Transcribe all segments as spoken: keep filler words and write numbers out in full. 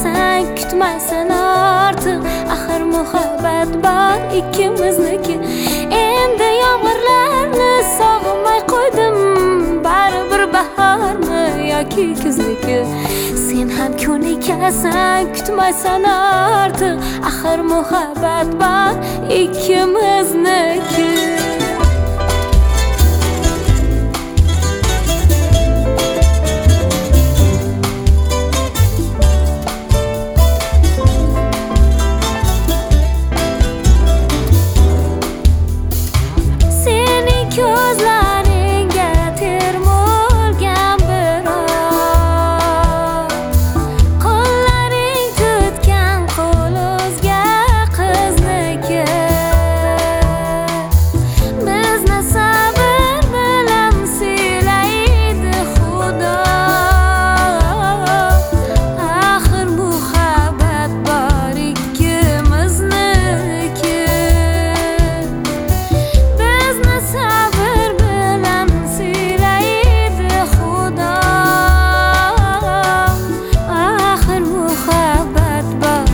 kutasan, kutmaysan ortiq. Axir muhabbat bor ikkimizniki. Endi yomg'irlarni sog'inmay qo'ydim, baribir baharmi yoki kuzniki. Sen ham ko'nikasan, kutmaysan ortiq. Axir muhabbat bor ikkimizniki. Ko'zlaringga termulgan biroq, qo'llaring tutgan qo'l o'zga qizniki. Bizni sabr bilan siylaydi Xudo. Axir muhabbat bor ikkimizniki. Bizni sabr bilan siylaydi Xudo. Axir muhabbat bor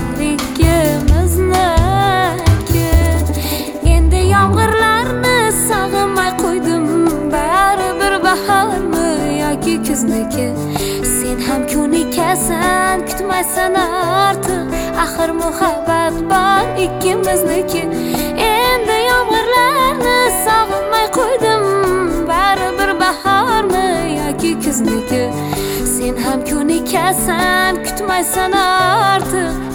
ikkimizniki. Endi yomg'irlarni sog'inmay qo'ydim, baribir baharmi yoki kuzniki. Sen ham ko'nikasan, kutmaysan ortiq. Axir muhabbat bor ikkimizniki. Endi yomg'irlarni sog'inmay qo'ydim, baribir baharmi yoki kuzniki. Sen ham ko'nikasan, kutmaysan ortiq.